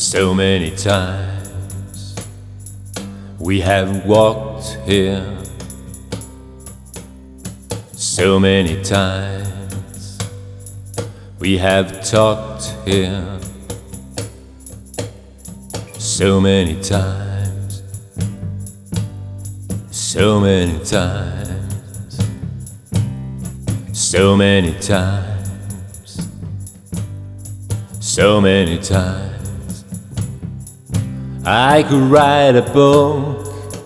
So many times we have walked here. So many times we have talked here. So many times, so many times, so many times, so many times. I could write a book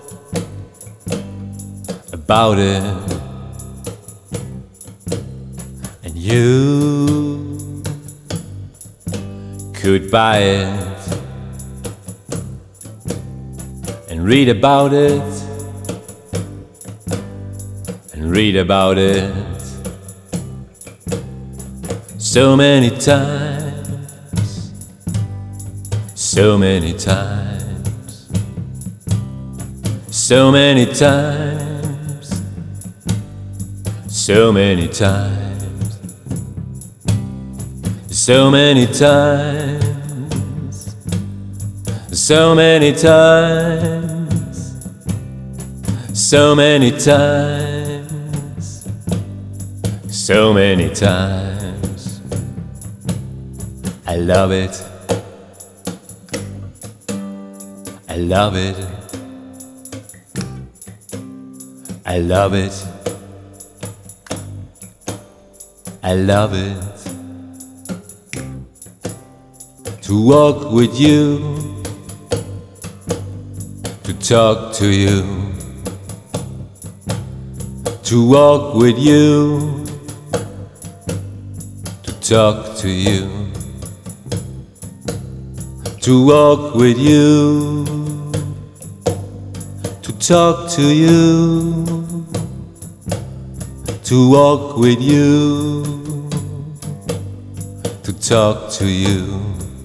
about it, and you could buy it and read about it, and read about it. So many times, so many times, so many times, so many times, so many times, so many times, so many times, so many times. I love it, I love it, I love it, I love it. To walk with you, to talk to you, to walk with you, to talk to you, to walk with you, to talk to you, to walk with you, to talk to you.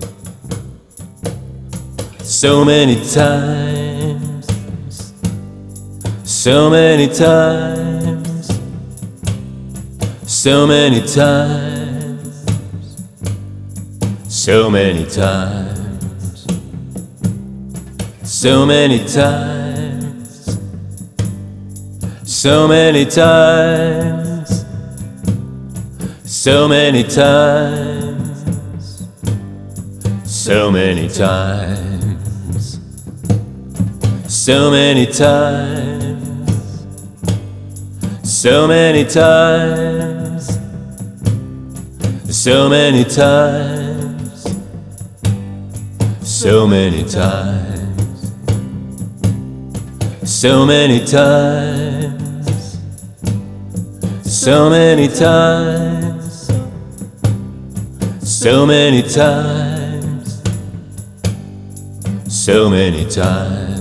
So many times, so many times, so many times, so many times, so many times, so many times, so many times, so many times. So many times, so many times, so many times, so many times, so many times, so many times, so many times, so many times.